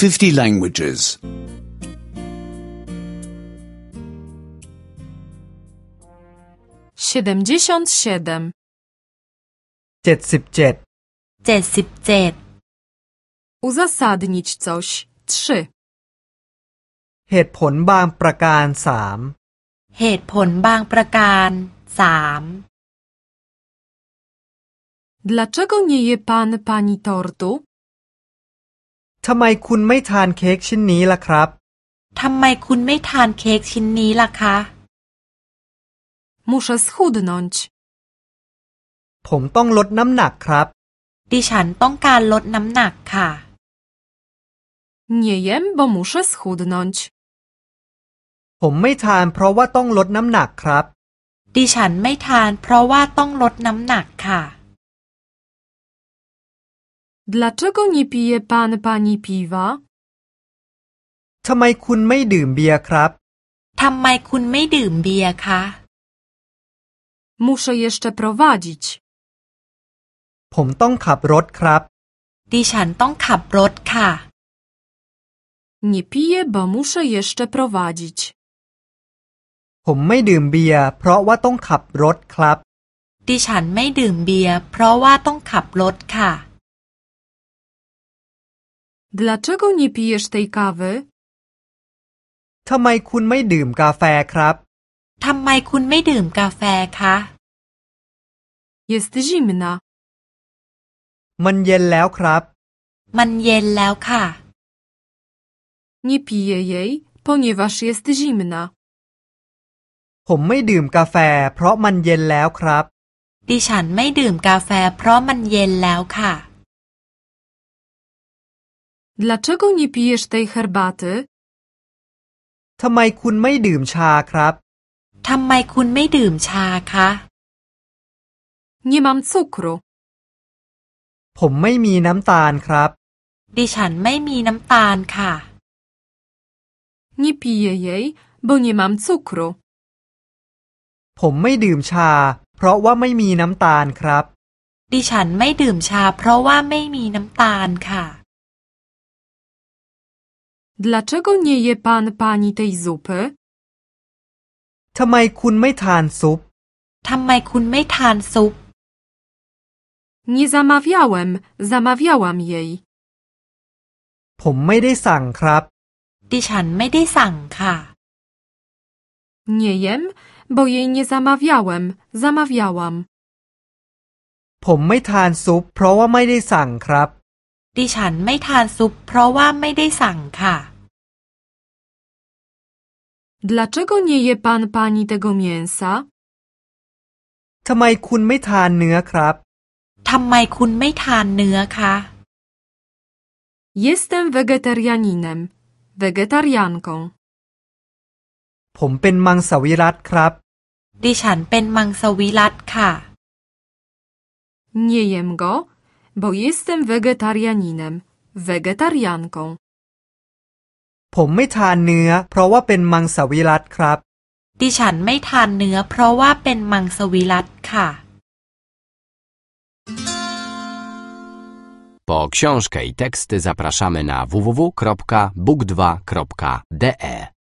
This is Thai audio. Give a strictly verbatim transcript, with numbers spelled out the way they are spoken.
fifty languages. siedemdziesiąt siedem. เจ็ดสิบเจ็ดเจ็ดสิบเจ็ด Uzasadnić coś. trzy. เหตุผลบางประการสามเหตุผลบางประการสาม Dlaczego nie je pan pani tortu? ทำไมคุณไม่ทานเค้กชิ้นนี้ล่ะครับทำไมคุณไม่ทานเค้กชิ้นนี้ล่ะคะ Muszę schudnąć. ผมต้องลดน้ำหนักครับดิฉันต้องการลดน้ำหนักค่ะ Nie jem, bo muszę schudnąć. ผมไม่ทานเพราะว่าต้องลดน้ำหนักครับดิฉันไม่ทานเพราะว่าต้องลดน้ำหนักค่ะ Dlaczego nie pije pan pani piwa? ทำไมคุณไม่ดื่มเบียร์ครับทำไมคุณไม่ดื่มเบียร์คะ Muszę jeszcze prowadzić. ผมต้องขับรถครับดิฉันต้องขับรถค่ะ Nie piję, bo muszę jeszcze prowadzić. ผมไม่ดื่มเบียร์เพราะว่าต้องขับรถครับดิฉันไม่ดื่มเบียร์เพราะว่าต้องขับรถค่ะ Dlaczego nie pijesz tej kawy? ทำไมคุณไม่ดื่มกาแฟครับทำไมคุณไม่ดื่มกาแฟคะ Jest zimna. มันเย็นแล้วครับมันเย็นแล้วค่ะ Nie piję jej, ponieważ jest zimna. ผมไม่ดื่มกาแฟเพราะมันเย็นแล้วครับดิฉันไม่ดื่มกาแฟเพราะมันเย็นแล้วค่ะ Dlaczego nie pijesz tej herbaty? ทำไมคุณไม่ดื่มชาครับทำไมคุณไม่ดื่มชาคะ Nie mam cukru. ผมไม่มีน้ำตาลครับดิฉันไม่มีน้ำตาลค่ะ Nie piję jej, bo nie mam cukru. ผมไม่ดื่มชาเพราะว่าไม่มีน้ำตาลครับดิฉันไม่ดื่มชาเพราะว่าไม่มีน้ำตาลค่ะ Dlaczego nie je pan pani tej zupy? ทำไมคุณไม่ทานซุปทำไมคุณไม่ทานซุป Nie zamawiałem, zamawiałam jej. ผมไม่ได้สั่งครับดิฉันไม่ได้สั่งค่ะ Nie jem, bo jej nie zamawiałem, zamawiałam. ผมไม่ทานซุปเพราะว่าไม่ได้สั่งครับดิฉันไม่ทานซุปเพราะว่าไม่ได้สั่งค่ะ Dlaczego nie je pan pani tego mięsa? ทำไมคุณไม่ทานเนื้อครับทำไมคุณไม่ทานเนื้อคะ Jestem wegetarianinem, wegetarianką. ผมเป็นมังสวิรัติครับดิฉันเป็นมังสวิรัติค่ะ Nie jem go, bo jestem wegetarianinem, wegetarianką. ผมไม่ทานเนื้อเพราะว่าเป็นมังสวิรัติครับดิฉันไม่ทานเนื้อเพราะว่าเป็นมังสวิรัติค่ะ Po książkę i teksty zapraszamy na w w w kropka book dwa kropka d e.